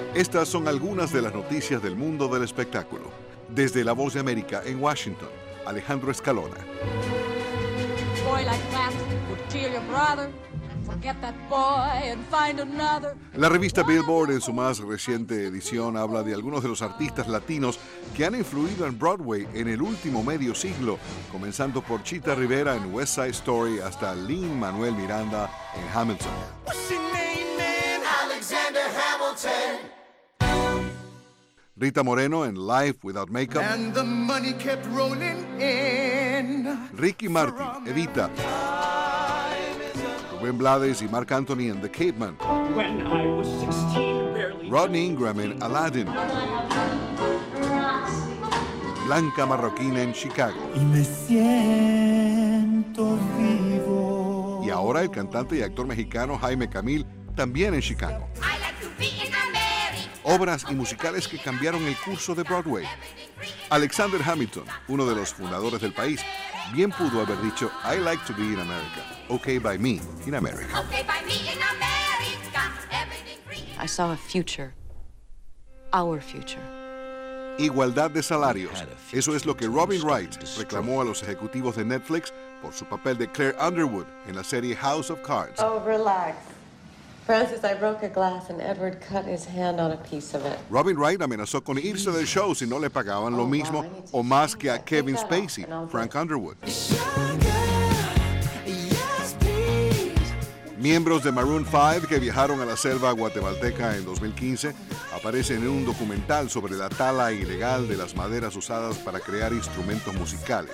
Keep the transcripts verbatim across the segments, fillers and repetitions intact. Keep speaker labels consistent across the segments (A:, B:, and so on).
A: Estas son algunas de las noticias del mundo del espectáculo. Desde La Voz de América en Washington, Alejandro Escalona. La revista Billboard, en su más reciente edición, habla de algunos de los artistas latinos que han influido en Broadway en el último medio siglo, comenzando por Chita Rivera en West Side Story hasta Lin-Manuel Miranda en Hamilton. Rita Moreno en Life Without Makeup. And the money kept rolling in. Ricky Martin, Evita. Rubén Blades y Marc Anthony en The Caveman. When I was sixteen, barely... Rodney Ingram en Aladdin. Blanca Marroquín en Chicago. Y me siento vivo. Y ahora el cantante y actor mexicano Jaime Camil también en Chicago. Obras y musicales que cambiaron el curso de Broadway. Alexander Hamilton, uno de los fundadores del país, bien pudo haber dicho I like to be in America, okay by me in America. Okay by me in America, everything free. I saw a future, our future. Igualdad de salarios. Eso es lo que Robin Wright reclamó a los ejecutivos de Netflix por su papel de Claire Underwood en la serie House of Cards.
B: Oh, relax. Francis, I broke a glass and Edward cut his hand on a piece of it.
A: Robin Wright amenazó con irse del show si no le pagaban lo mismo o más que a Kevin Spacey, Frank Underwood. Miembros de Maroon cinco que viajaron a la selva guatemalteca en dos mil quince aparecen en un documental sobre la tala ilegal de las maderas usadas para crear instrumentos musicales.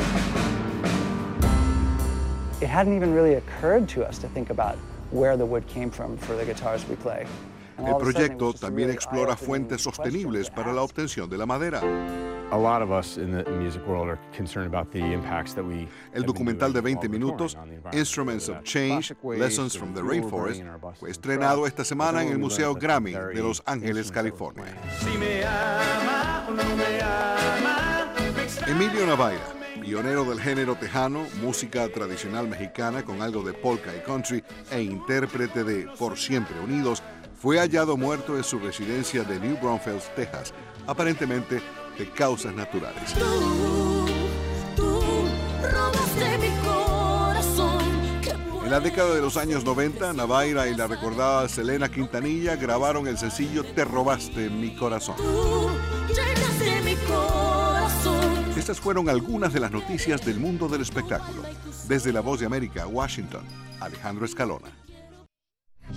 C: It hadn't even really occurred to us to think about where the wood came from for the guitars we play.
A: El proyecto también explora fuentes sostenibles para la obtención de la madera.
D: A lot of us in the music world are concerned about the impacts that we.
A: El documental de veinte minutos, Instruments of Change, Lessons from the Rainforest, fue estrenado esta semana en el Museo Grammy de Los Ángeles, California. Emilio Navaira, pionero del género tejano, música tradicional mexicana con algo de polka y country, e intérprete de Por Siempre Unidos, fue hallado muerto en su residencia de New Braunfels, Texas, aparentemente de causas naturales. Tú, tú robaste mi corazón. En la década de los años noventa, Navaira y la recordada Selena Quintanilla grabaron el sencillo Te robaste mi corazón. Tú llenaste mi corazón. Estas fueron algunas de las noticias del mundo del espectáculo. Desde La Voz de América, Washington, Alejandro Escalona.